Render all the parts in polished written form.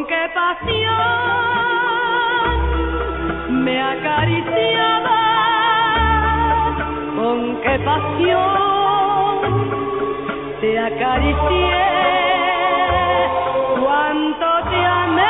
con qué pasión me acariciaba, con qué pasión te acaricié, cuánto te amé.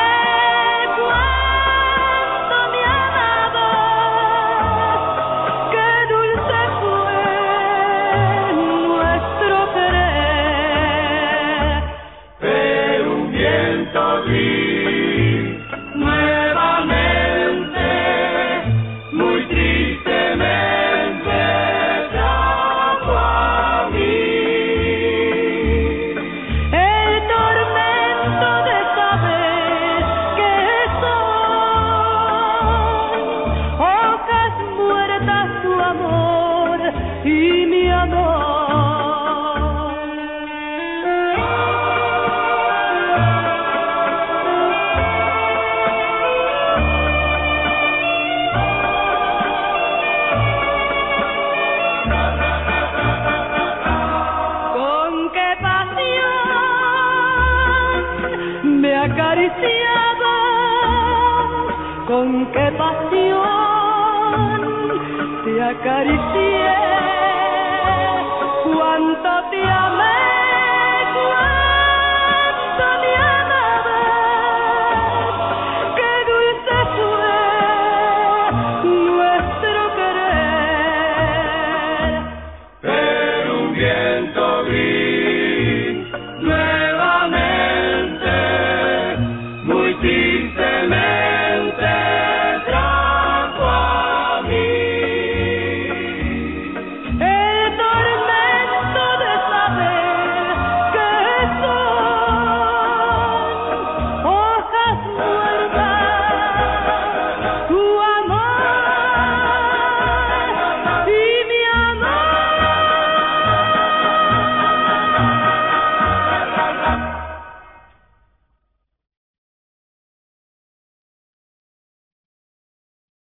Y mi amor, con qué pasión me acariciaba, con qué pasión te acaricié, cuánto te amé, cuánto me amabas, qué dulce fue nuestro querer. Pero un viento gris nuevamente, muy triste.